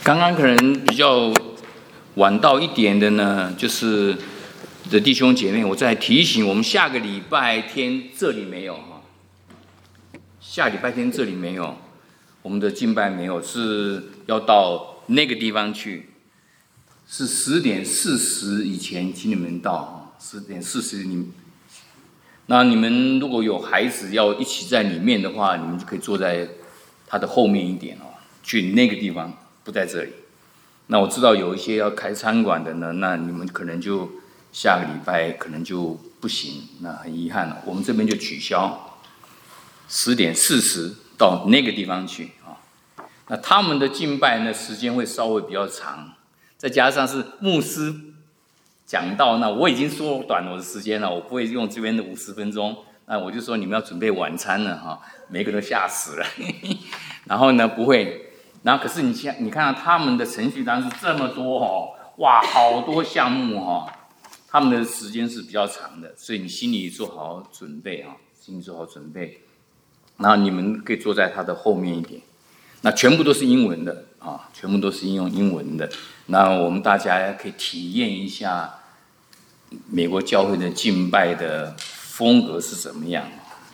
刚刚可能比较晚到一点的呢，就是的弟兄姐妹，我再提醒我们下个礼拜天这里没有哈，下礼拜天这里没有，我们的敬拜没有，是要到那个地方去，是10:40以前，请你们到10:40那你们如果有孩子要一起在里面的话，你们就可以坐在他的后面一点哦，去那个地方，不在这里。那我知道有一些要开餐馆的呢，那你们可能就下个礼拜可能就不行，那很遗憾了，我们这边就取消10:40到那个地方去啊。那他们的敬拜呢，时间会稍微比较长，再加上是牧师讲到，那我已经缩短我的时间了，我不会用这边的50分钟。那我就说你们要准备晚餐了哈，每个都吓死了。然后呢，不会。然后可是你看到他们的程序单是这么多哦，哇，好多项目哦，他们的时间是比较长的，所以你心里做好准备啊，然后你们可以坐在他的后面一点。那全部都是英文的啊，全部都是用英文的。那我们大家可以体验一下美国教会的敬拜的风格是怎么样，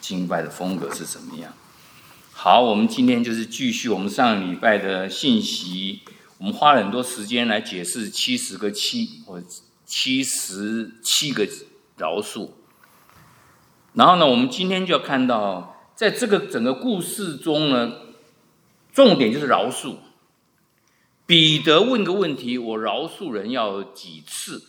好，我们今天就是继续我们上礼拜的信息，我们花了很多时间来解释70个7或77个饶恕。然后呢，我们今天就要看到，在这个整个故事中呢，重点就是饶恕。彼得问个问题：我饶恕人要几次？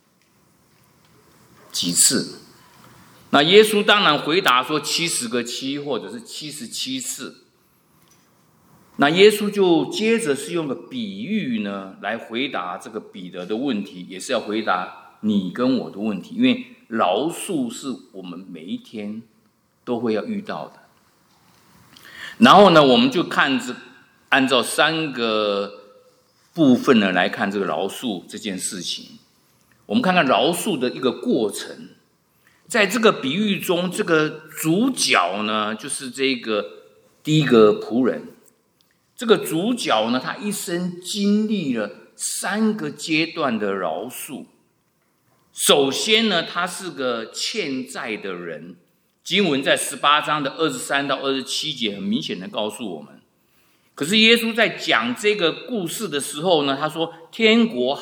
那耶稣当然回答说70个7，或者是77次。那耶稣就接着是用个比喻呢，来回答这个彼得的问题，也是要回答你跟我的问题，因为饶恕是我们每一天都会要遇到的。然后呢，我们就按照3个部分呢来看这个饶恕这件事情。我们看看饶恕的一个过程。在这个比喻中，这个主角呢，就是这个第一个仆人。这个主角呢，他一生经历了3个阶段的饶恕。首先呢，他是个欠债的人。经文在18章的23到27节很明显的告诉我们。可是耶稣在讲这个故事的时候呢，他说天国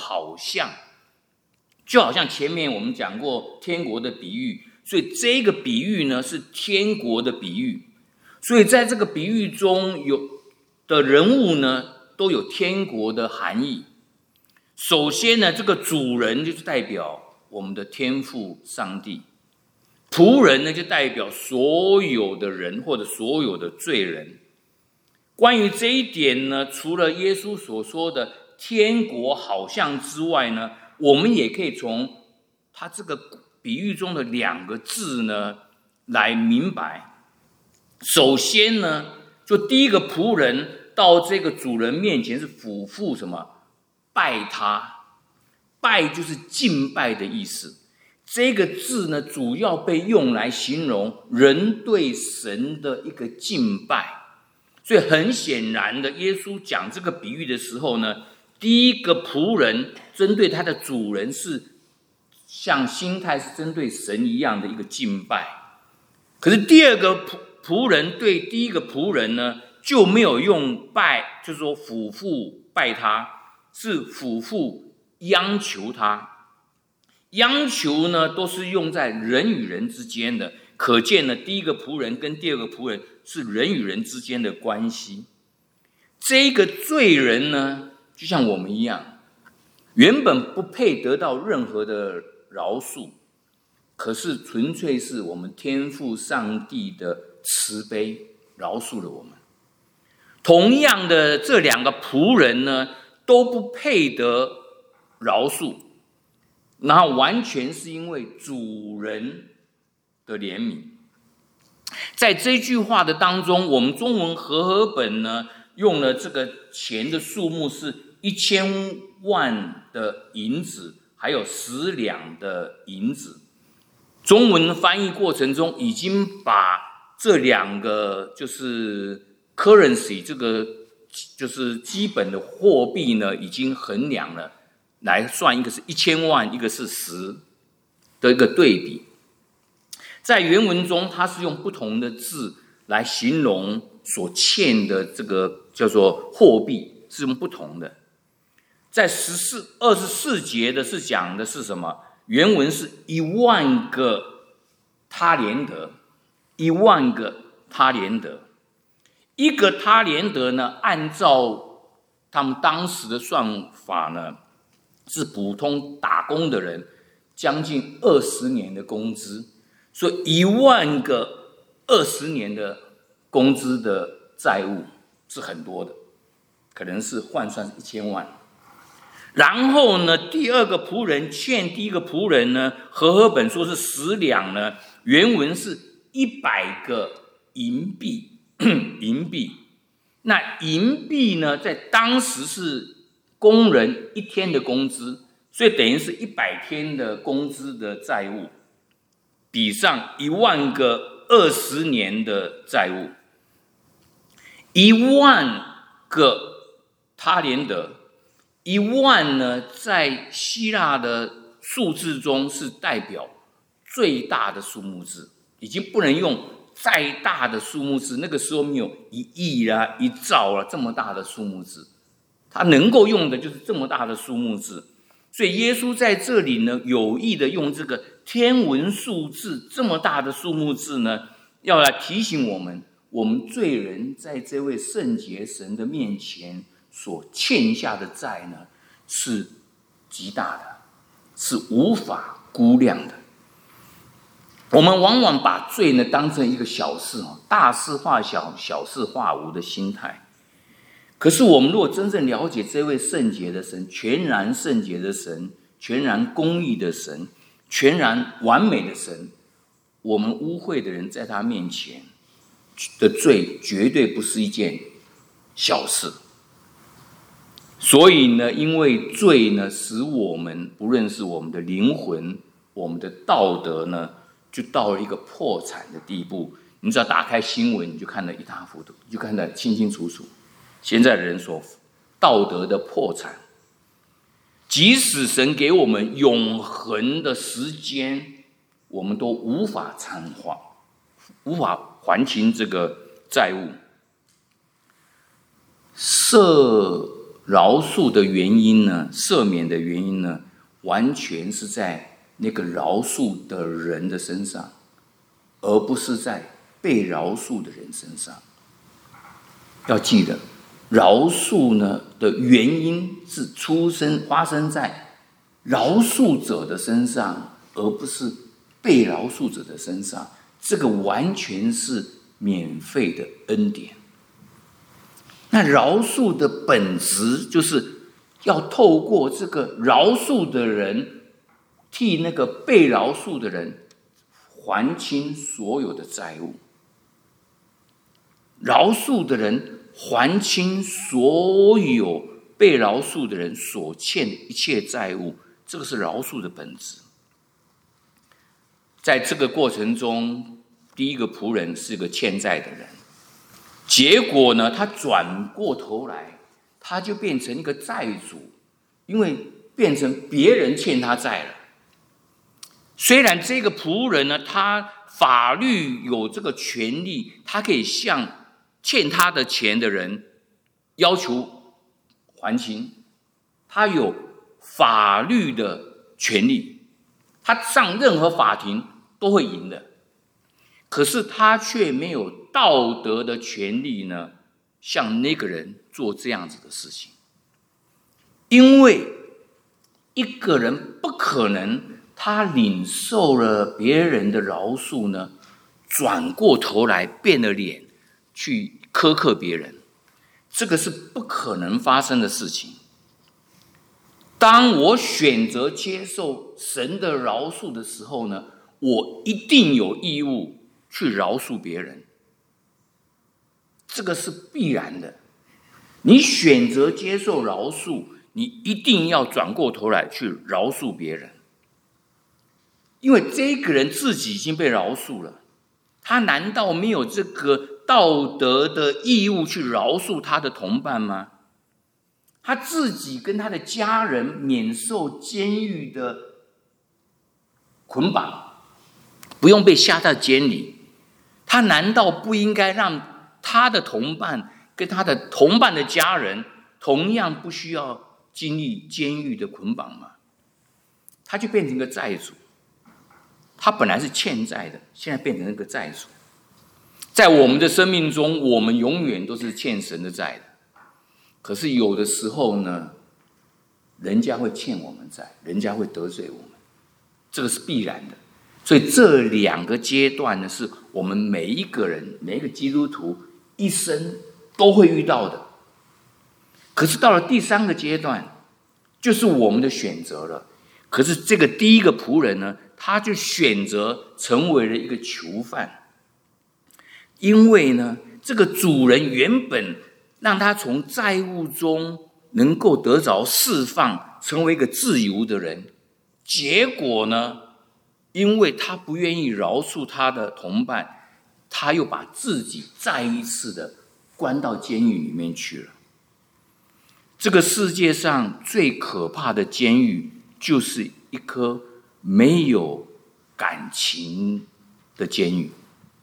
就好像前面我们讲过天国的比喻，所以这个比喻呢是天国的比喻。所以在这个比喻中有的人物呢都有天国的含义。首先呢，这个主人就是代表我们的天父上帝，仆人呢就代表所有的人或者所有的罪人。关于这一点呢，除了耶稣所说的天国好像之外呢，我们也可以从他这个比喻中的2个字呢来明白。首先呢，就第一个仆人到这个主人面前是俯伏什么？拜他。拜就是敬拜的意思。这个字呢，主要被用来形容人对神的一个敬拜。所以很显然的，耶稣讲这个比喻的时候呢，第一个仆人针对他的主人是像心态是针对神一样的一个敬拜。可是第二个仆人对第一个仆人呢，就没有用拜，就是说俯伏拜他，是俯伏央求他。央求呢，都是用在人与人之间的，可见呢，第一个仆人跟第二个仆人是人与人之间的关系。这个罪人呢，就像我们一样，原本不配得到任何的饶恕，可是纯粹是我们天父上帝的慈悲饶恕了我们。同样的，这2个仆人呢，都不配得饶恕，然后完全是因为主人的怜悯。在这句话的当中，我们中文和合本呢，用了这个钱的数目是1000万的银子，还有10两的银子。中文翻译过程中已经把这2个就是 currency 这个就是基本的货币呢，已经衡量了来算，一个是1000万，一个是10的一个对比。在原文中，它是用不同的字来形容所欠的这个叫做货币，是用不同的。在24节的是讲的是什么？原文是10000个他连德，10000个他连德。一个他连德呢，按照他们当时的算法呢，是普通打工的人将近20年的工资，所以10000个20年的工资的债务是很多的，可能是换算是1000万。然后呢，第二个仆人欠第一个仆人呢，和本说是10两呢，原文是100个银币。银币，那银币呢，在当时是工人1天的工资，所以等于是100天的工资的债务，比上10000个20年的债务。10000个他连德，10000呢，在希腊的数字中是代表最大的数目字，已经不能用再大的数目字，那个时候没有1亿啦、1兆啦这么大的数目字，他能够用的就是这么大的数目字。所以耶稣在这里呢，有意的用这个天文数字这么大的数目字呢，要来提醒我们，我们罪人在这位圣洁神的面前所欠下的债呢，是极大的，是无法估量的。我们往往把罪呢当成一个小事，大事化小，小事化无的心态。可是我们如果真正了解这位圣洁的神，全然圣洁的神，全然公义的神，全然完美的神，我们污秽的人在他面前的罪绝对不是一件小事。所以呢，因为罪呢，使我们不论是我们的灵魂，我们的道德呢，就到了一个破产的地步。你只要打开新闻，你就看得一塌糊涂，你就看得清清楚楚。现在的人所道德的破产，即使神给我们永恒的时间，我们都无法偿还，无法还清这个债务。饶恕的原因呢，赦免的原因呢，完全是在那个饶恕的人的身上，而不是在被饶恕的人身上。要记得，饶恕呢的原因是发生在饶恕者的身上，而不是被饶恕者的身上。这个完全是免费的恩典。那饶恕的本质就是要透过这个饶恕的人，替那个被饶恕的人还清所有的债务。饶恕的人还清所有被饶恕的人所欠的一切债务，这个是饶恕的本质。在这个过程中，第一个仆人是个欠债的人，结果呢，他转过头来，他就变成一个债主，因为变成别人欠他债了。虽然这个仆人呢，他法律有这个权利，他可以向欠他的钱的人要求还清，他有法律的权利，他上任何法庭都会赢的。可是他却没有道德的权利呢，向那个人做这样子的事情。因为一个人不可能他领受了别人的饶恕呢，转过头来变了脸去苛刻别人，这个是不可能发生的事情。当我选择接受神的饶恕的时候呢，我一定有义务去饶恕别人，这个是必然的。你选择接受饶恕，你一定要转过头来去饶恕别人，因为这个人自己已经被饶恕了，他难道没有这个道德的义务去饶恕他的同伴吗？他自己跟他的家人免受监狱的捆绑，不用被下到监里，他难道不应该让他的同伴跟他的同伴的家人同样不需要经历监狱的捆绑吗？他就变成一个债主，他本来是欠债的，现在变成一个债主。在我们的生命中，我们永远都是欠神的债的。可是有的时候呢，人家会欠我们债，人家会得罪我们，这个是必然的。所以这两个阶段呢，是我们每一个人、每一个基督徒一生都会遇到的。可是到了第三个阶段，就是我们的选择了。可是这个第一个仆人呢，他就选择成为了一个囚犯，因为呢，这个主人原本让他从债务中能够得着释放，成为一个自由的人。结果呢，因为他不愿意饶恕他的同伴，他又把自己再一次的关到监狱里面去了。这个世界上最可怕的监狱，就是一颗没有感情的监狱。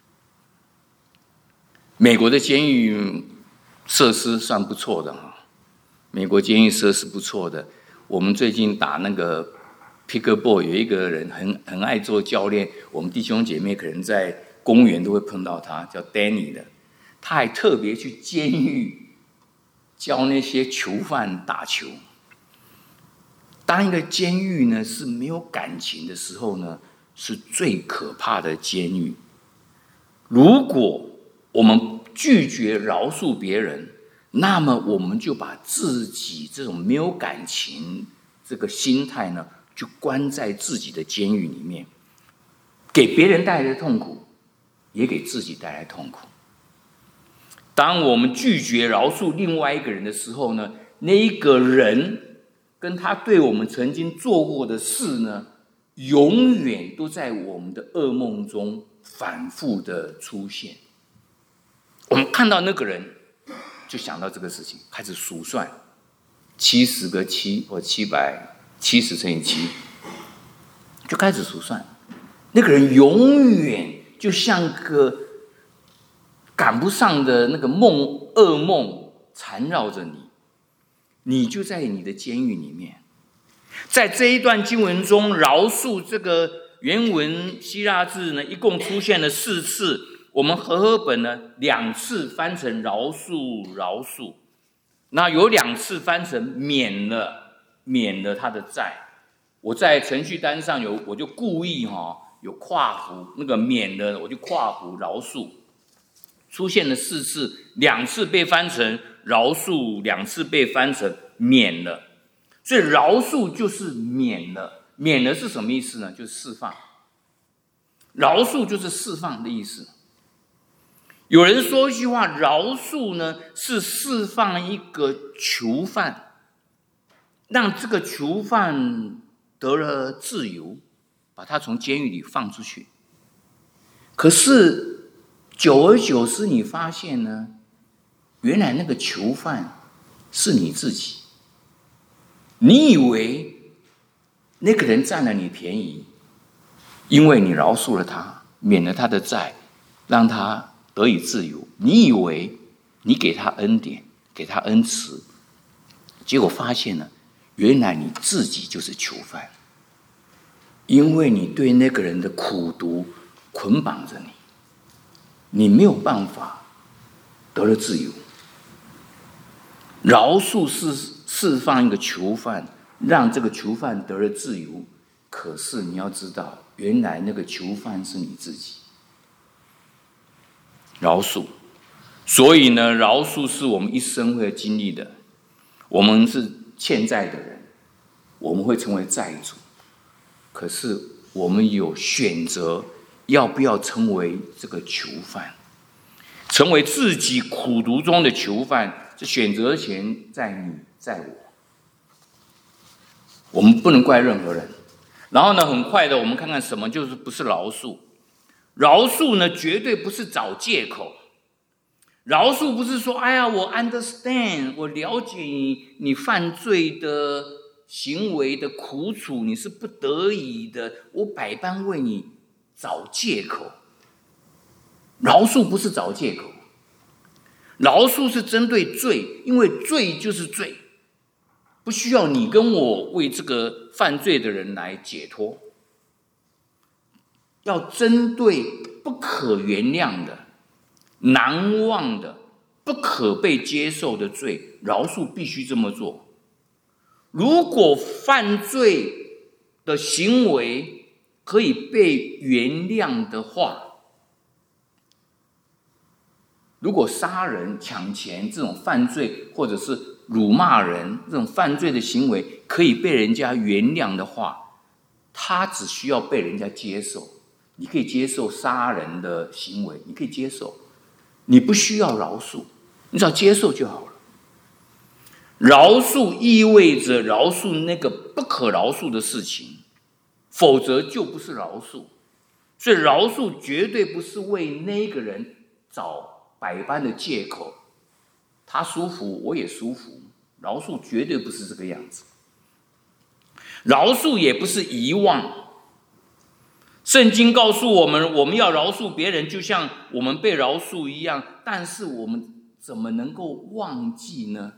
美国的监狱设施算不错的哈，美国监狱设施不错的。我们最近打那个 pickleball， 有一个人很爱做教练，我们弟兄姐妹可能在公园都会碰到他，叫 Danny 的。他还特别去监狱教那些囚犯打球。当一个监狱呢是没有感情的时候呢，是最可怕的监狱。如果我们拒绝饶恕别人，那么我们就把自己这种没有感情这个心态呢，就关在自己的监狱里面，给别人带来的痛苦，也给自己带来痛苦。当我们拒绝饶恕另外一个人的时候呢，那一个人跟他对我们曾经做过的事呢，永远都在我们的噩梦中反复的出现。我们看到那个人，就想到这个事情，开始数算70个7或770乘以7，就开始数算。那个人永远就像个赶不上的那个噩梦缠绕着你，你就在你的监狱里面。在这一段经文中，饶恕这个原文希腊字呢，一共出现了4次。我们和合本呢2次翻成饶恕，那有2次翻成免了他的债。我在程序单上我就故意有括弧，那个免了我就括弧饶恕，出现了4次，2次被翻成饶恕，2次被翻成免了。所以饶恕就是免了，免了是什么意思呢？就是释放。饶恕就是释放的意思。有人说一句话，饶恕呢是释放一个囚犯，让这个囚犯得了自由，把他从监狱里放出去。可是久而久之，你发现呢，原来那个囚犯是你自己。你以为那个人占了你便宜，因为你饶恕了他，免了他的债，让他得以自由。你以为你给他恩典，给他恩慈，结果发现了，原来你自己就是囚犯，因为你对那个人的苦毒捆绑着你，你没有办法得了自由。饶恕是释放一个囚犯，让这个囚犯得了自由。可是你要知道，原来那个囚犯是你自己。饶恕，所以呢，饶恕是我们一生会经历的。我们是欠债的人，我们会成为债主。可是我们有选择，要不要成为这个囚犯，成为自己苦毒中的囚犯？这选择权在你，在我。我们不能怪任何人。然后呢，很快的，我们看看什么就是不是饶恕。饶恕呢，绝对不是找借口。 饶恕不是说，哎呀，我 understand， 我了解你犯罪的行为的苦楚，你是不得已的，我百般为你找借口。饶恕不是找借口，饶恕是针对罪，因为罪就是罪，不需要你跟我为这个犯罪的人来解脱。要针对不可原谅的、难忘的、不可被接受的罪，饶恕必须这么做。如果犯罪的行为可以被原谅的话，如果杀人、抢钱这种犯罪，或者是辱骂人这种犯罪的行为可以被人家原谅的话，他只需要被人家接受。你可以接受杀人的行为，你可以接受，你不需要饶恕，你只要接受就好了。饶恕意味着饶恕那个不可饶恕的事情，否则就不是饶恕。所以饶恕绝对不是为那个人找百般的借口，他舒服我也舒服，饶恕绝对不是这个样子。饶恕也不是遗忘。圣经告诉我们，我们要饶恕别人，就像我们被饶恕一样。但是我们怎么能够忘记呢？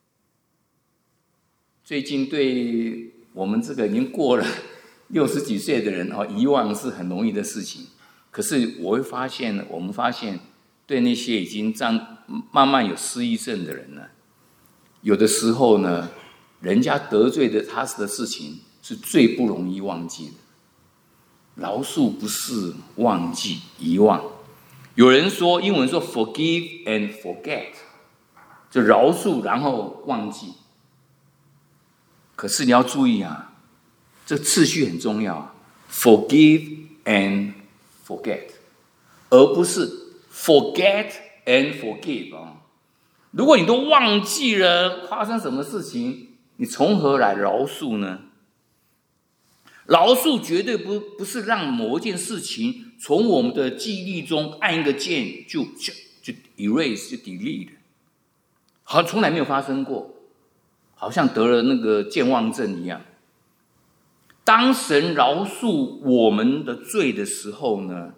最近对我们这个已经过了60几岁的人，遗忘是很容易的事情。可是我们发现，对那些已经慢慢有失忆症的人呢，有的时候呢，人家得罪的他的事情是最不容易忘记的。饶恕不是忘记、遗忘。有人说，英文说 forgive and forget， 就饶恕然后忘记。可是你要注意啊，这次序很重要啊 ，forgive and forget， 而不是 forget and forgive 啊。如果你都忘记了发生什么事情，你从何来饶恕呢？饶恕绝对不是让某一件事情从我们的记忆力中按一个键就 erase 就 delete， 好像从来没有发生过，好像得了那个健忘症一样。当神饶恕我们的罪的时候呢，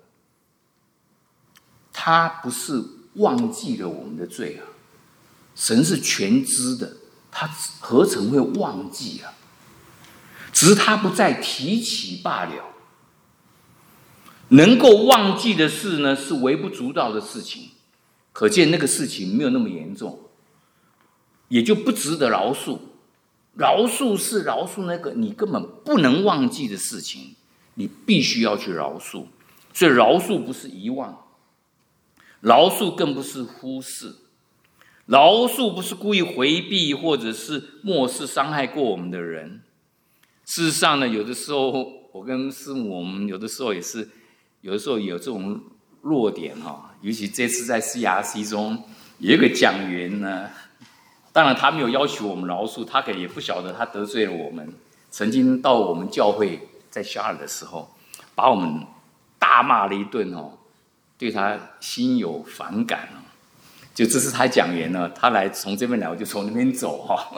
他不是忘记了我们的罪啊，神是全知的，他何曾会忘记啊？只是他不再提起罢了。能够忘记的事呢，是微不足道的事情，可见那个事情没有那么严重，也就不值得饶恕。饶恕是饶恕那个你根本不能忘记的事情，你必须要去饶恕。所以饶恕不是遗忘，饶恕更不是忽视，饶恕不是故意回避或者是漠视伤害过我们的人。事实上呢，有的时候我跟师母，我们有的时候也是，有的时候有这种弱点哈。尤其这次在 CRC 中有一个讲员呢，当然他没有要求我们饶恕，他可能也不晓得他得罪了我们。曾经到我们教会在夏尔的时候，把我们大骂了一顿哦，对他心有反感哦。就这是他讲员呢，他来从这边来，我就从那边走哈。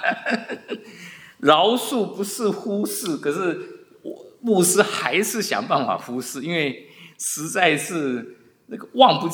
饶恕不是忽视，可是牧师还是想办法忽视，因为实在是那个忘不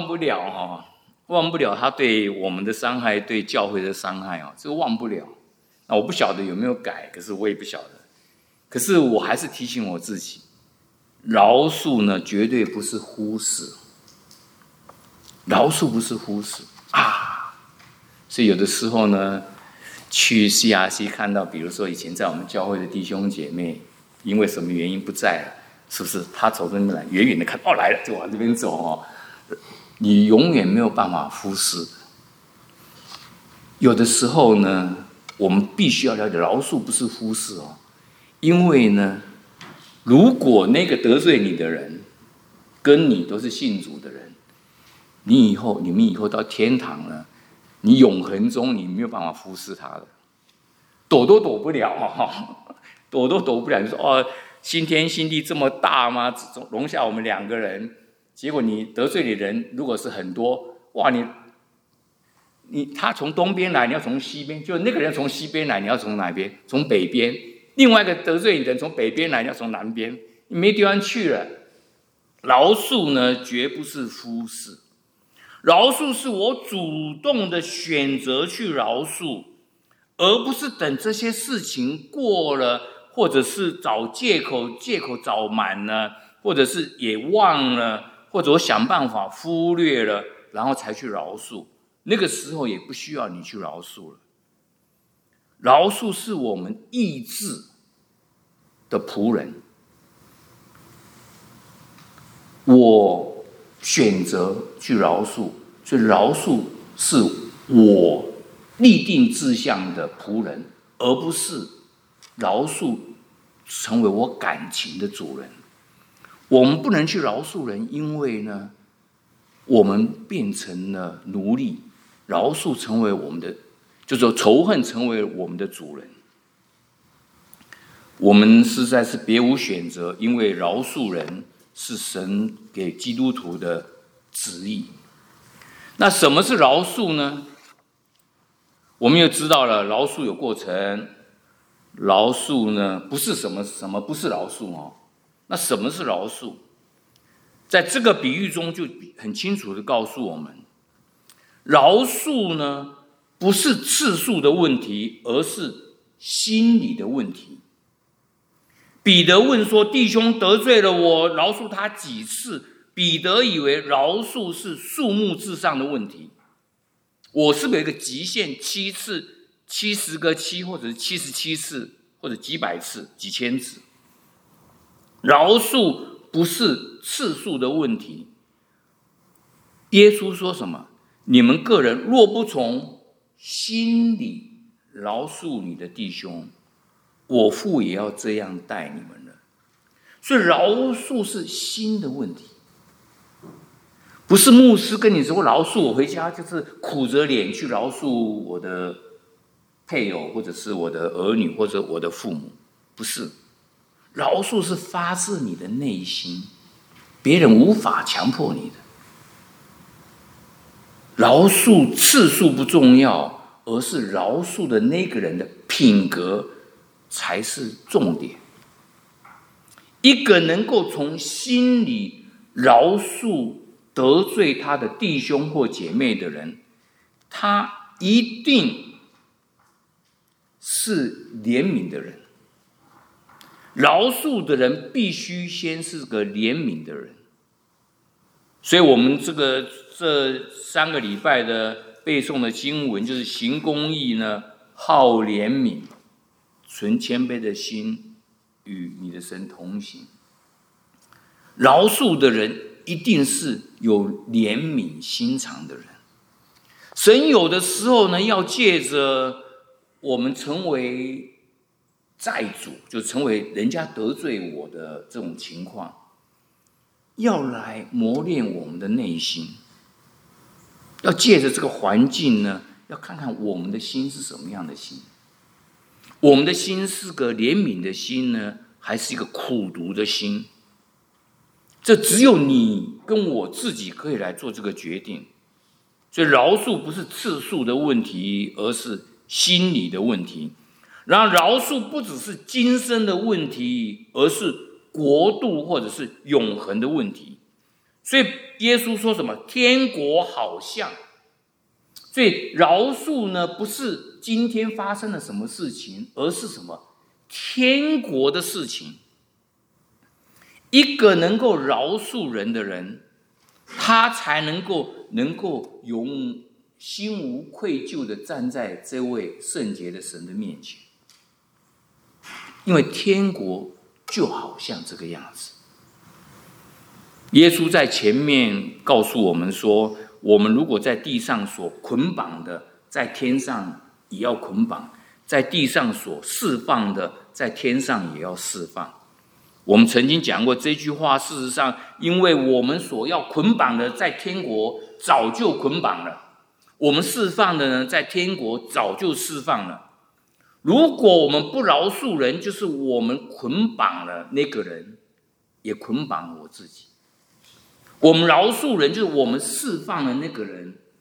了他对我们的伤害，对教会的伤害哦，这个忘不了。那我不晓得有没有改，可是我也不晓得。可是我还是提醒我自己，饶恕呢，绝对不是忽视，饶恕不是忽视啊。所以有的时候呢，去 CRC 看到，比如说以前在我们教会的弟兄姐妹，因为什么原因不在了，是不是？他走这边来，远远的看，来了，就往这边走哦。你永远没有办法忽视。有的时候呢，我们必须要了解，饶恕不是忽视哦。因为呢，如果那个得罪你的人，跟你都是信主的人，你们以后到天堂呢，你永恒中你没有办法忽视他的，躲都躲不了哦，躲都躲不了。你说新天新地这么大吗？容下我们2个人，结果你得罪的人如果是很多， 哇，他从东边来，你要从西边；就那个人从西边来，你要从哪边？从北边。另外一个得罪你的人从北边来，你要从南边，你没地方去了。饶恕呢，绝不是忽视，饶恕是我主动的选择去饶恕，而不是等这些事情过了，或者是找借口找满了，或者是也忘了，或者我想办法忽略了，然后才去饶恕。那个时候也不需要你去饶恕了。饶恕是我们意志的仆人，我选择去饶恕，所以饶恕是我立定志向的仆人，而不是饶恕成为我感情的主人。我们不能去饶恕人，因为呢，我们变成了奴隶，饶恕成为我们的，就是说仇恨成为我们的主人。我们实在是别无选择，因为饶恕人是神给基督徒的旨意。那什么是饶恕呢？我们又知道了，饶恕有过程。饶恕呢，不是什么不是饶恕哦。那什么是饶恕？在这个比喻中就很清楚的告诉我们，饶恕呢不是次数的问题，而是心理的问题。彼得问说：“弟兄得罪了我，饶恕他几次？”彼得以为饶恕是数目至上的问题，我是不是有一个极限，7次、70个7，或者是77次，或者几百次、几千次？饶恕不是次数的问题。耶稣说什么？你们个人若不从心里饶恕你的弟兄，我父也要这样待你们了。所以饶恕是心的问题，不是牧师跟你说饶恕，我回家就是苦着脸去饶恕我的配偶，或者是我的儿女，或者我的父母。不是，饶恕是发自你的内心，别人无法强迫你的。饶恕次数不重要，而是饶恕的那个人的品格才是重点。一个能够从心里饶恕得罪他的弟兄或姐妹的人，他一定是怜悯的人。饶恕的人必须先是个怜悯的人。所以我们这3个礼拜的背诵的经文就是行公义呢，好怜悯，存谦卑的心，与你的神同行。饶恕的人一定是有怜悯心肠的人。神有的时候呢，要借着我们成为债主，就成为人家得罪我的这种情况，要来磨练我们的内心。要借着这个环境呢，要看看我们的心是什么样的心。我们的心是个怜悯的心呢，还是一个苦毒的心？这只有你跟我自己可以来做这个决定。所以饶恕不是次数的问题，而是心理的问题。然后饶恕不只是今生的问题，而是国度或者是永恒的问题。所以耶稣说什么？天国好像。所以饶恕呢，不是今天发生了什么事情，而是什么？天国的事情。一个能够饶恕人的人，他才能够心无愧疚的站在这位圣洁的神的面前。因为天国就好像这个样子。耶稣在前面告诉我们说，我们如果在地上所捆绑的，在天上也要捆绑；在地上所释放的，在天上也要释放。我们曾经讲过这句话，事实上，因为我们所要捆绑的，在天国早就捆绑了；我们释放的呢，在天国早就释放了。如果我们不饶恕人，就是我们捆绑了那个人，也捆绑了我自己。我们饶恕人，就是我们释放了那个人，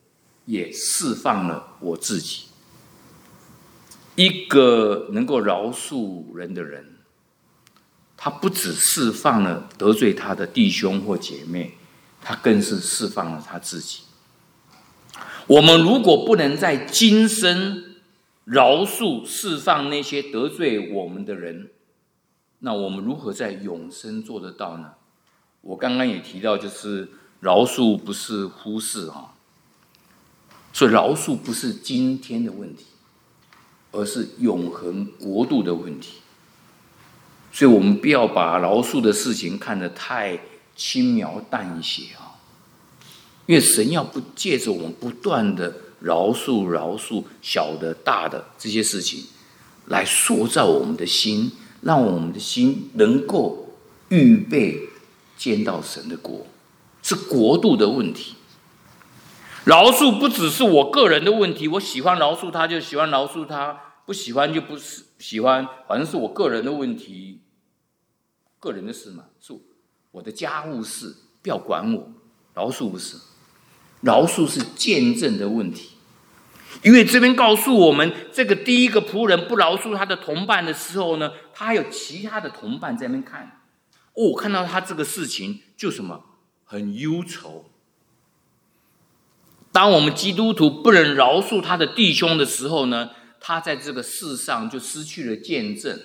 也释放了我自己。一个能够饶恕人的人，他不只释放了得罪他的弟兄或姐妹，他更是释放了他自己。我们如果不能在今生饶恕释放那些得罪我们的人，那我们如何在永生做得到呢？我刚刚也提到，就是饶恕不是忽视所以饶恕不是今天的问题，而是永恒国度的问题。所以我们不要把饶恕的事情看得太轻描淡写因为神要不借着我们不断的饶恕小的大的这些事情，来塑造我们的心，让我们的心能够预备见到神的国，是国度的问题。饶恕不只是我个人的问题，我喜欢饶恕他就喜欢饶恕他，不喜欢就不喜欢，反正是我个人的问题，个人的事嘛，是我的家务事，不要管我。饶恕不是，饶恕是见证的问题。因为这边告诉我们，这个第一个仆人不饶恕他的同伴的时候呢，他还有其他的同伴在那边看。看到他这个事情就什么很忧愁。当我们基督徒不能饶恕他的弟兄的时候呢，他在这个世上就失去了见证。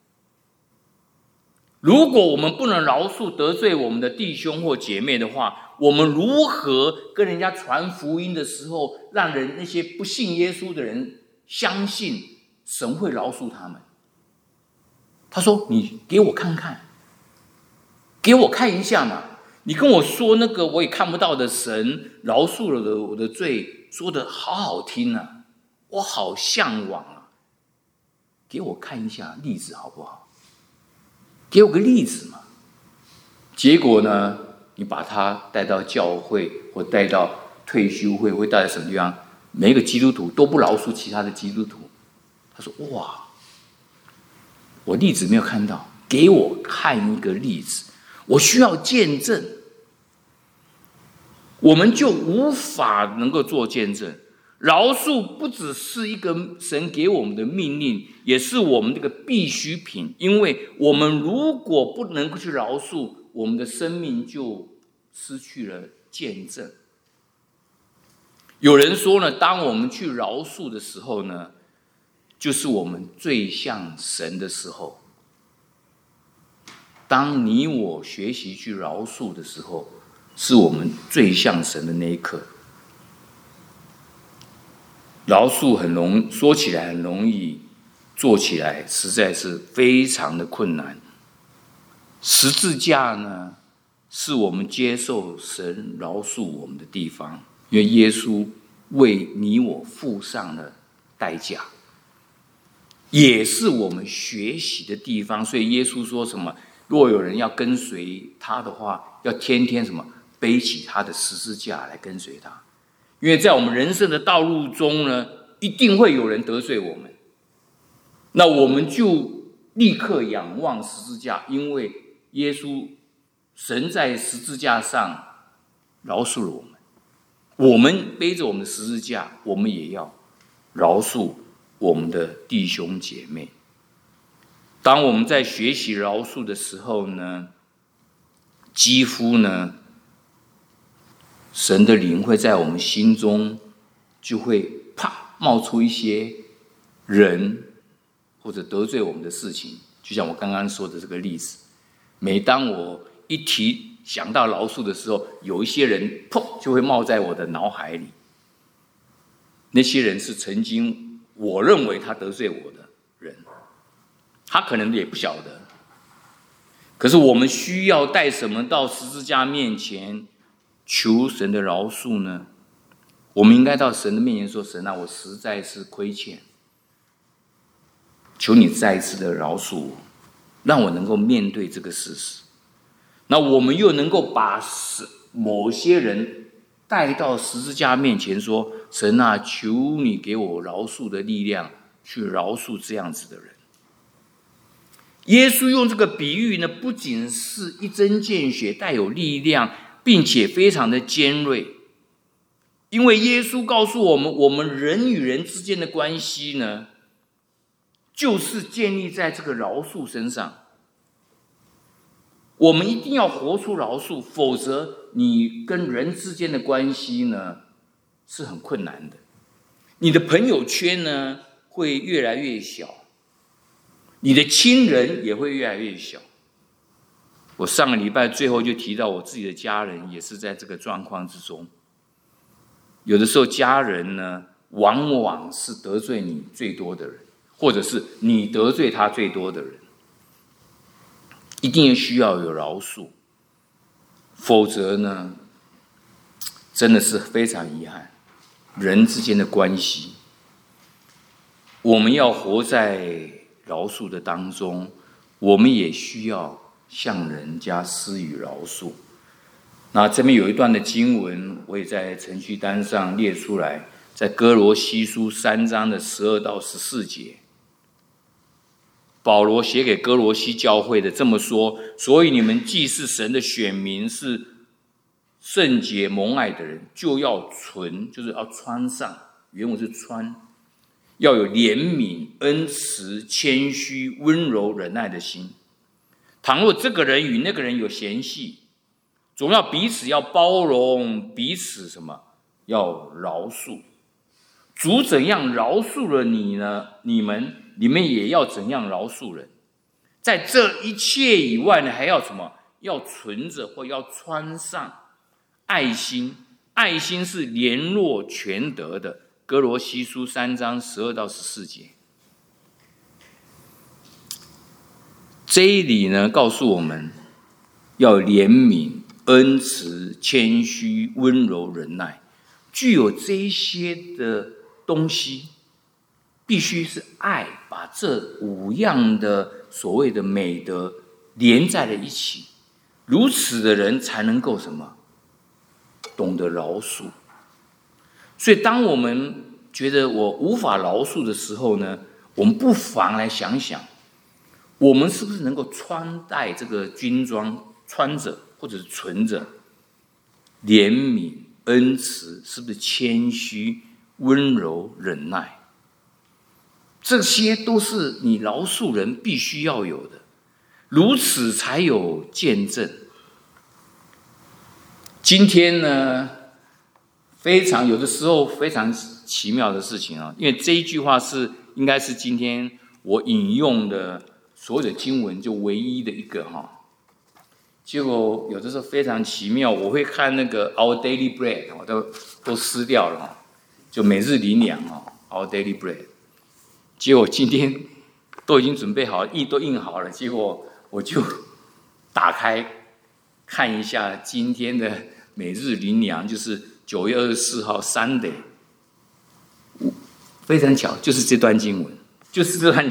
如果我们不能饶恕得罪我们的弟兄或姐妹的话，我们如何跟人家传福音的时候，让那些不信耶稣的人相信神会饶恕他们？他说：“你给我看看，给我看一下嘛！你跟我说那个我也看不到的神饶恕了我的罪，说的好好听啊，我好向往啊！给我看一下例子好不好？给我个例子嘛！”结果呢，你把他带到教会，或带到退休会，会带到什么地方？每一个基督徒都不饶恕其他的基督徒。他说：“哇，我例子没有看到，给我看一个例子，我需要见证。”我们就无法能够做见证。饶恕不只是一个神给我们的命令，也是我们这个必需品。因为我们如果不能够去饶恕，我们的生命就失去了见证。有人说呢，当我们去饶恕的时候呢，就是我们最像神的时候。当你我学习去饶恕的时候，是我们最像神的那一刻。饶恕说起来很容易，做起来实在是非常的困难。十字架呢，是我们接受神饶恕我们的地方，因为耶稣为你我付上了代价，也是我们学习的地方。所以耶稣说什么？若有人要跟随他的话，要天天什么？背起他的十字架来跟随他。因为在我们人生的道路中呢，一定会有人得罪我们，那我们就立刻仰望十字架，因为耶稣神在十字架上饶恕了我们，我们背着我们的十字架，我们也要饶恕我们的弟兄姐妹。当我们在学习饶恕的时候呢，几乎呢，神的灵会在我们心中就会啪冒出一些人或者得罪我们的事情。就像我刚刚说的这个例子，每当我一想到饶恕的时候，有一些人砰就会冒在我的脑海里。那些人是曾经我认为他得罪我的人，他可能也不晓得。可是我们需要带什么到十字架面前求神的饶恕呢？我们应该到神的面前说：“神啊，我实在是亏欠，求你再一次的饶恕我，让我能够面对这个事实。”那我们又能够把某些人带到十字架面前说：“神啊，求你给我饶恕的力量，去饶恕这样子的人。”耶稣用这个比喻呢，不仅是一针见血，带有力量，并且非常的尖锐。 因为耶稣告诉我们，我们人与人之间的关系呢，就是建立在这个饶恕身上。我们一定要活出饶恕，否则你跟人之间的关系呢是很困难的。你的朋友圈呢会越来越小，你的亲人也会越来越小。我上个礼拜最后就提到我自己的家人也是在这个状况之中。有的时候家人呢往往是得罪你最多的人，或者是你得罪他最多的人。一定需要有饶恕，否则呢真的是非常遗憾。人之间的关系，我们要活在饶恕的当中，我们也需要向人家施予饶恕。那这边有一段的经文，我也在程序单上列出来，在哥罗西书3章的12到14节，保罗写给哥罗西教会的这么说：所以你们既是神的选民，是圣洁蒙爱的人，就要存，就是要穿上，原文是穿，要有怜悯、恩慈、谦虚、温柔、忍耐的心。倘若这个人与那个人有嫌隙，总要彼此要包容，彼此什么？要饶恕。主怎样饶恕了你呢？你们也要怎样饶恕人。在这一切以外呢，还要什么？要存着或要穿上爱心。爱心是联络全德的。哥罗西书3章12到14节。这里呢，告诉我们要怜悯、恩慈、谦虚、温柔、忍耐。具有这些的东西，必须是爱，把这5样的所谓的美德连在了一起，如此的人才能够什么？懂得饶恕。所以当我们觉得我无法饶恕的时候呢，我们不妨来想想，我们是不是能够穿戴这个军装，穿着或者是存着怜悯、恩慈，是不是谦虚、温柔、忍耐？这些都是你饶恕人必须要有的，如此才有见证。今天呢，有的时候非常奇妙的事情啊，因为这一句话应该是今天我引用的所有的经文就唯一的一个哈。结果有的时候非常奇妙，我会看那个 Our Daily Bread， 我都撕掉了哈，就每日灵粮哈 Our Daily Bread。结果今天都已经准备好，都印好了，结果我就打开看一下今天的每日灵粮，就是9月24号 Sunday， 非常巧，就是这段经文，就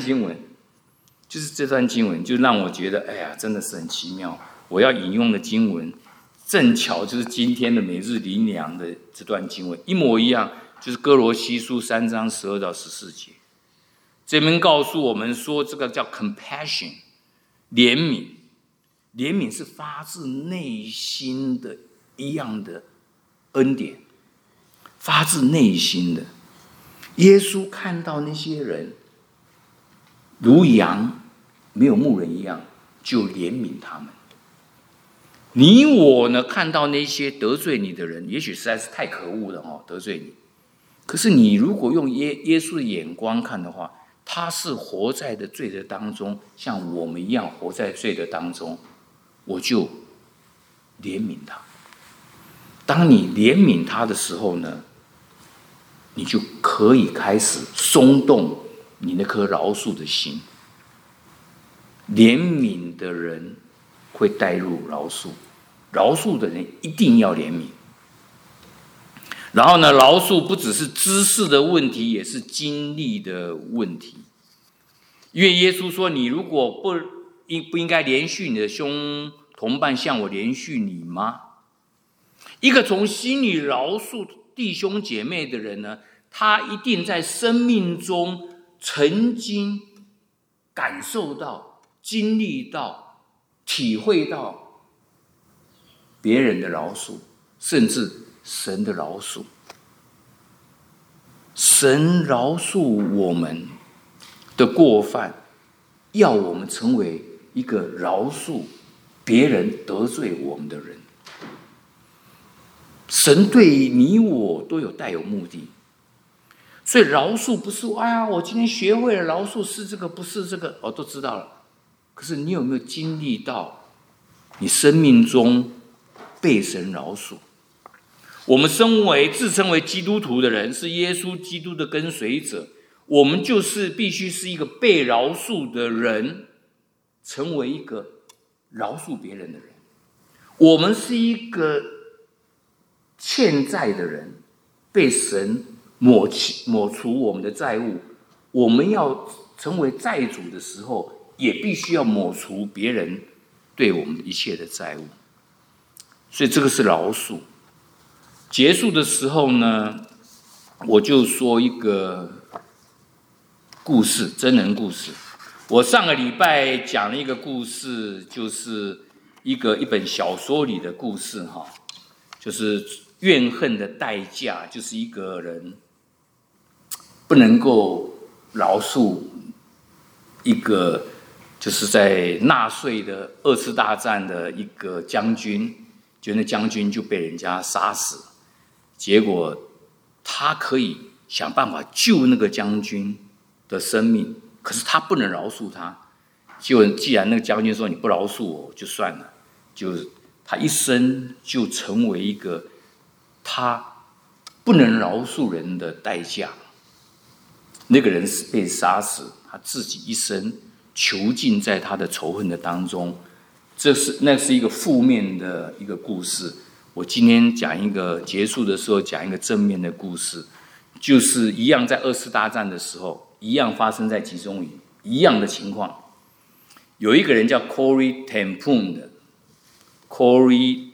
让我觉得，哎呀，真的是很奇妙。我要引用的经文，正巧就是今天的每日灵粮的这段经文，一模一样，就是哥罗西书3章12到14节。这边告诉我们说，这个叫 compassion， 怜悯。怜悯是发自内心的一样的恩典，发自内心的。耶稣看到那些人如羊没有牧人一样，就怜悯他们。你我呢，看到那些得罪你的人，也许实在是太可恶了哦，得罪你。可是你如果用耶稣的眼光看的话，他是活在的罪的当中，像我们一样活在罪的当中，我就怜悯他。当你怜悯他的时候呢，你就可以开始松动你那颗饶恕的心。怜悯的人会带入饶恕，饶恕的人一定要怜悯。然后呢，饶恕不只是知识的问题，也是经历的问题。因为耶稣说，你如果不应该连续你的兄同伴像我连续你吗？一个从心里饶恕弟兄姐妹的人呢，他一定在生命中曾经感受到、经历到、体会到别人的饶恕，甚至神的饶恕。 神饶恕我们的过犯，要我们成为一个饶恕别人得罪我们的人。神对你我都带有目的，所以饶恕不是我今天学会了饶恕是这个不是这个，我都知道了。可是你有没有经历到你生命中被神饶恕？我们自称为基督徒的人，是耶稣基督的跟随者，我们就是必须是一个被饶恕的人，成为一个饶恕别人的人。我们是一个欠债的人，被神抹除我们的债务，我们要成为债主的时候，也必须要抹除别人对我们一切的债务。所以这个是饶恕。结束的时候呢，我就说一个故事，真人故事。我上个礼拜讲了一个故事，就是一本小说里的故事哈，就是怨恨的代价，就是一个人不能够饶恕一个就是在纳粹的二次大战的一个将军，就那将军就被人家杀死，结果他可以想办法救那个将军的生命，可是他不能饶恕他。既然那个将军说你不饶恕我就算了，就他一生就成为一个他不能饶恕人的代价。那个人被杀死，他自己一生囚禁在他的仇恨的当中。那是一个负面的一个故事。我今天讲一个，结束的时候讲一个正面的故事，就是一样在二次大战的时候，一样发生在集中营，一样的情况。有一个人叫 Corrie ten Boom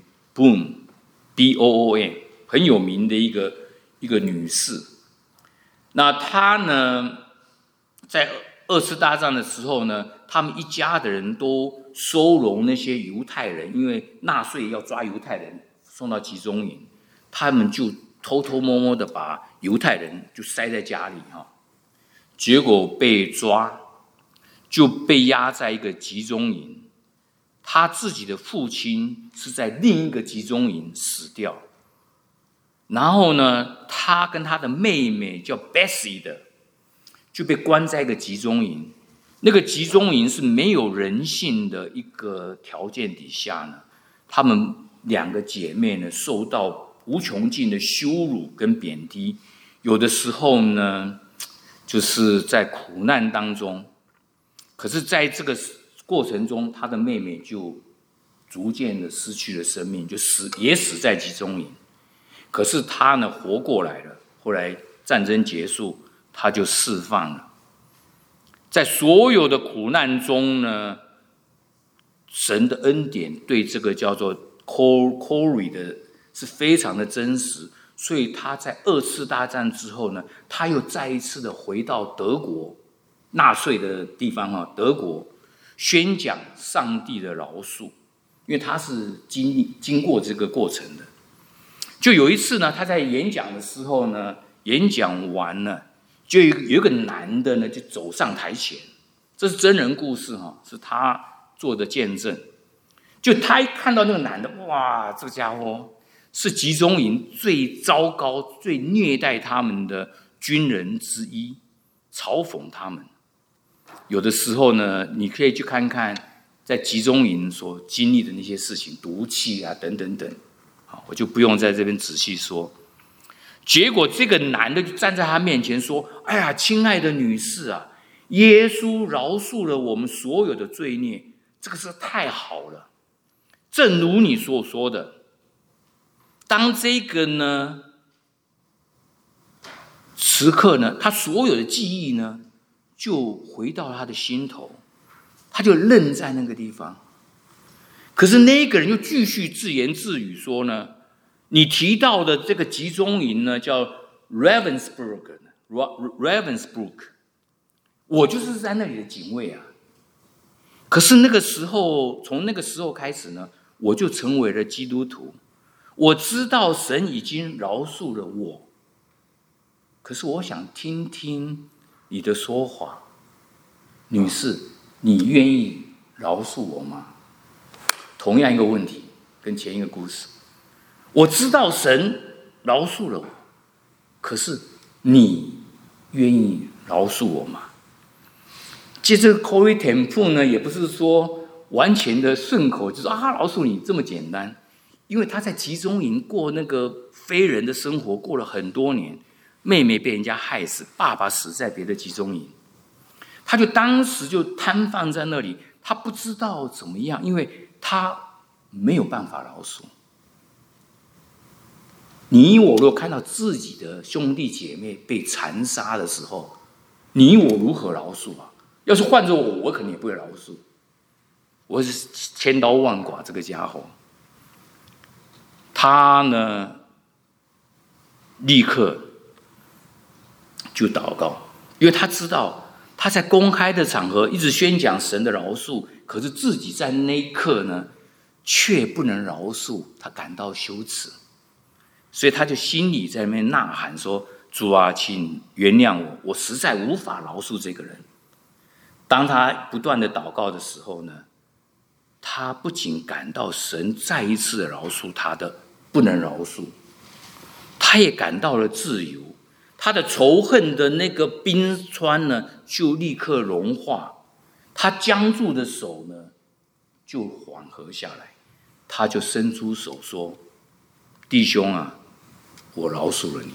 B-O-O-M， 很有名的一个女士。那她呢，在二次大战的时候呢，他们一家的人都收容那些犹太人，因为纳粹要抓犹太人送到集中营，他们就偷偷摸摸的把犹太人就塞在家里结果被抓，就被押在一个集中营。他自己的父亲是在另一个集中营死掉，然后呢，他跟他的妹妹叫 Bessie 的，就被关在一个集中营。那个集中营是没有人性的一个条件底下呢，她们两个姐妹呢，受到无穷尽的羞辱跟贬低，有的时候呢，就是在苦难当中。可是在这个过程中，她的妹妹就逐渐的失去了生命，也死在集中营。可是她呢，活过来了。后来战争结束，她就释放了。在所有的苦难中呢，神的恩典对这个叫做 Corrie 的是非常的真实，所以他在二次大战之后呢，他又再一次的回到德国纳粹的地方德国宣讲上帝的饶恕，因为他是经过这个过程的。就有一次呢，他在演讲的时候呢，演讲完了，就有一个男的呢，就走上台前，这是真人故事是他做的见证。就他一看到那个男的，哇，这个家伙是集中营最糟糕、最虐待他们的军人之一，嘲讽他们。有的时候呢，你可以去看看在集中营所经历的那些事情，毒气啊，等等等，我就不用在这边仔细说。结果这个男的就站在他面前说：“哎呀，亲爱的女士啊，耶稣饶恕了我们所有的罪孽，这个是太好了。正如你所说的，当这个呢时刻呢，他所有的记忆呢就回到他的心头，他就愣在那个地方。可是那个人又继续自言自语说呢，你提到的这个集中营呢，叫 Ravensbrück， 我就是在那里的警卫啊。可是那个时候，从那个时候开始呢，我就成为了基督徒。我知道神已经饶恕了我， 可是我想听听你的说法，女士，你愿意饶恕我吗？同样一个问题，跟前一个故事，我知道神饶恕了我，可是你愿意饶恕我吗？接着 Corrie ten Boom 呢，也不是说完全的顺口，就说饶恕你这么简单，因为他在集中营过那个非人的生活，过了很多年，妹妹被人家害死，爸爸死在别的集中营，他就当时就瘫放在那里，他不知道怎么样，因为他没有办法饶恕。你我若看到自己的兄弟姐妹被残杀的时候，你我如何饶恕啊？要是换着我，我肯定也不会饶恕。我是千刀万剐这个家伙，他呢立刻就祷告，因为他知道他在公开的场合一直宣讲神的饶恕，可是自己在那一刻呢却不能饶恕，他感到羞耻，所以他就心里在那边呐喊说：主啊，请原谅我，我实在无法饶恕这个人。当他不断的祷告的时候呢，他不仅感到神再一次的饶恕他的不能饶恕，他也感到了自由，他的仇恨的那个冰川呢就立刻融化，他僵住的手呢就缓和下来，他就伸出手说：弟兄啊，我饶恕了你。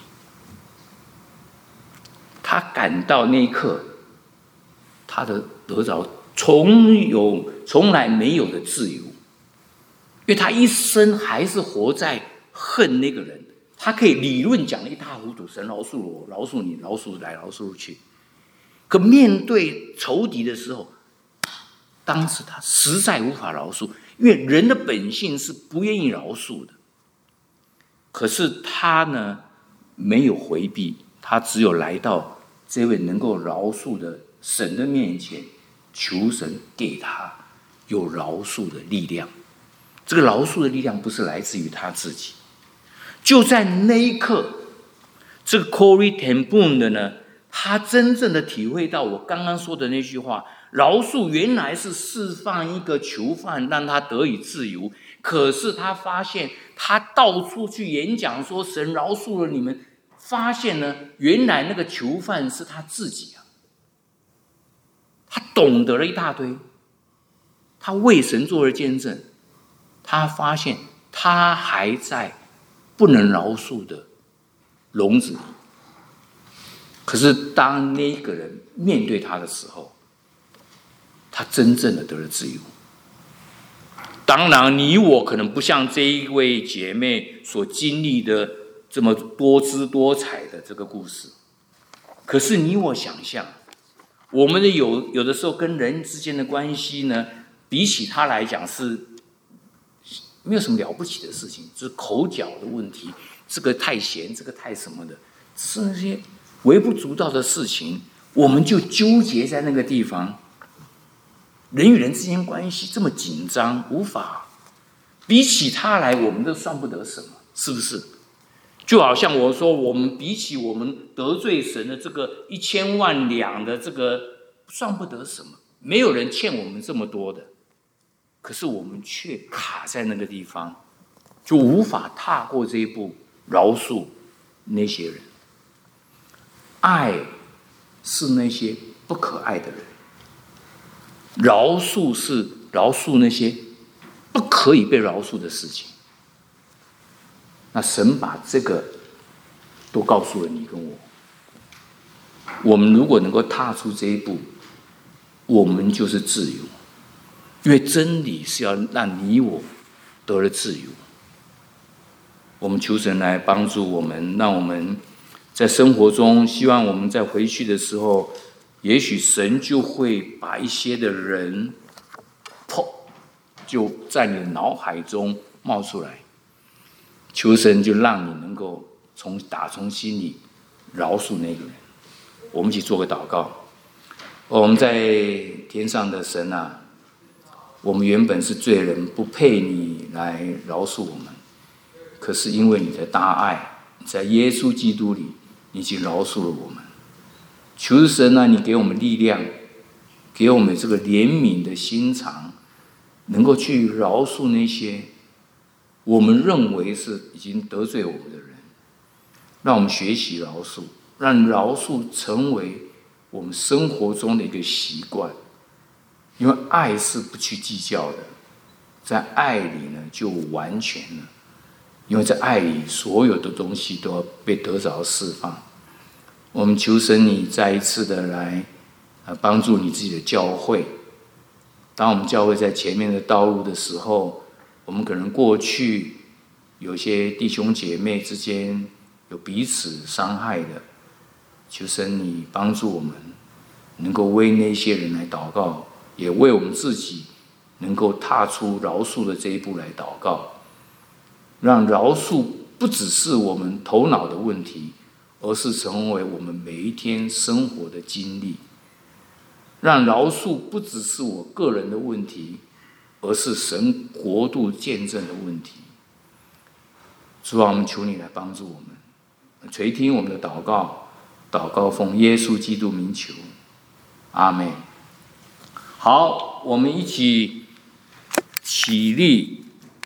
他感到那一刻他的得着从来没有的自由，因为他一生还是活在恨那个人，他可以理论讲得一塌糊涂，神饶恕我，饶恕你，饶恕来饶恕去，可面对仇敌的时候，当时他实在无法饶恕，因为人的本性是不愿意饶恕的。可是他呢没有回避，他只有来到这位能够饶恕的神的面前，求神给他有饶恕的力量。这个饶恕的力量不是来自于他自己。就在那一刻，这个 Corrie ten Boom 的呢，他真正的体会到我刚刚说的那句话，饶恕原来是释放一个囚犯，让他得以自由。可是他发现，他到处去演讲说神饶恕了你们，发现呢，原来那个囚犯是他自己啊。他懂得了一大堆，他为神做了见证，他发现他还在不能饶恕的笼子里。可是当那个人面对他的时候，他真正的得了自由。当然你我可能不像这一位姐妹所经历的这么多姿多彩的这个故事，可是你我想象，我们的有的时候跟人之间的关系呢，比起他来讲是没有什么了不起的事情，就是口角的问题，这个太咸，这个太什么的，是那些微不足道的事情，我们就纠结在那个地方。人与人之间关系这么紧张，无法比起他来，我们都算不得什么，是不是？就好像我说，我们比起我们得罪神的这个1000万两的这个算不得什么，没有人欠我们这么多的，可是我们却卡在那个地方，就无法踏过这一步，饶恕那些人。爱是那些不可爱的人，饶恕是饶恕那些不可以被饶恕的事情。那神把这个都告诉了你跟我，我们如果能够踏出这一步，我们就是自由，因为真理是要让你我得了自由。我们求神来帮助我们，让我们在生活中，希望我们在回去的时候，也许神就会把一些的人就在你的脑海中冒出来，求神就让你能够打从心里饶恕那个人。我们一起做个祷告。我们在天上的神啊，我们原本是罪人，不配你来饶恕我们，可是因为你的大爱，在耶稣基督里， 你已经饶恕了我们。求神啊，你给我们力量，给我们这个怜悯的心肠，能够去饶恕那些我们认为是已经得罪我们的人，让我们学习饶恕，让饶恕成为我们生活中的一个习惯。因为爱是不去计较的，在爱里呢就完全了。因为在爱里，所有的东西都要被得着释放。我们求神你再一次的来帮助你自己的教会。当我们教会在前面的道路的时候，我们可能过去有些弟兄姐妹之间有彼此伤害的，求神你帮助我们能够为那些人来祷告，也为我们自己能够踏出饶恕的这一步来祷告，让饶恕不只是我们头脑的问题，而是成为我们每一天生活的经历。让饶恕不只是我个人的问题，而是神国度见证的问题。主啊，我们求你来帮助我们，垂听我们的祷告，祷告奉耶稣基督名求，阿们。好，我们一起起立。